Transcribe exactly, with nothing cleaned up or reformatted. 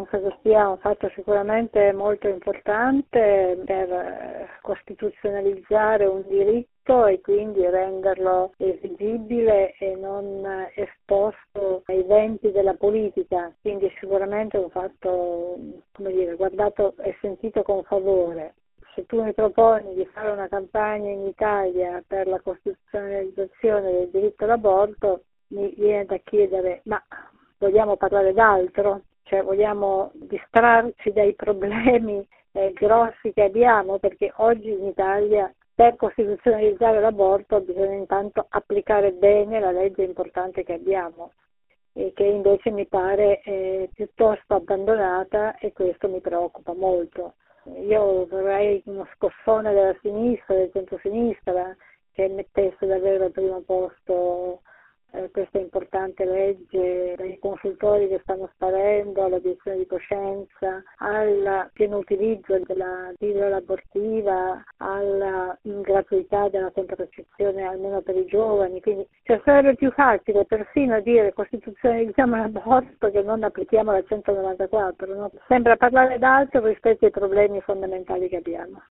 penso che sia un fatto sicuramente molto importante per eh, costituzionalizzare un diritto e quindi renderlo esigibile e non esposto ai venti della politica, quindi sicuramente un fatto, come dire, guardato e sentito con favore. Se tu mi proponi di fare una campagna in Italia per la costituzionalizzazione del diritto all'aborto, mi viene da chiedere, ma vogliamo parlare d'altro? Cioè vogliamo distrarci dai problemi eh, grossi che abbiamo? Perché oggi in Italia per costituzionalizzare l'aborto bisogna intanto applicare bene la legge importante che abbiamo e che invece mi pare eh, piuttosto abbandonata, e questo mi preoccupa molto. Io vorrei uno scossone della sinistra, del centro-sinistra, che mettesse davvero al primo posto eh, questa importante legge, dai consultori che stanno sparendo, all'obiezione di coscienza, al pieno utilizzo della pillola abortiva, alla gratuità della contraccezione almeno per i giovani. Quindi cioè, sarebbe più facile persino dire costituzionalizziamo l'aborto che non applichiamo la centonovantaquattro, no? Sembra parlare d'altro rispetto ai problemi fondamentali che abbiamo.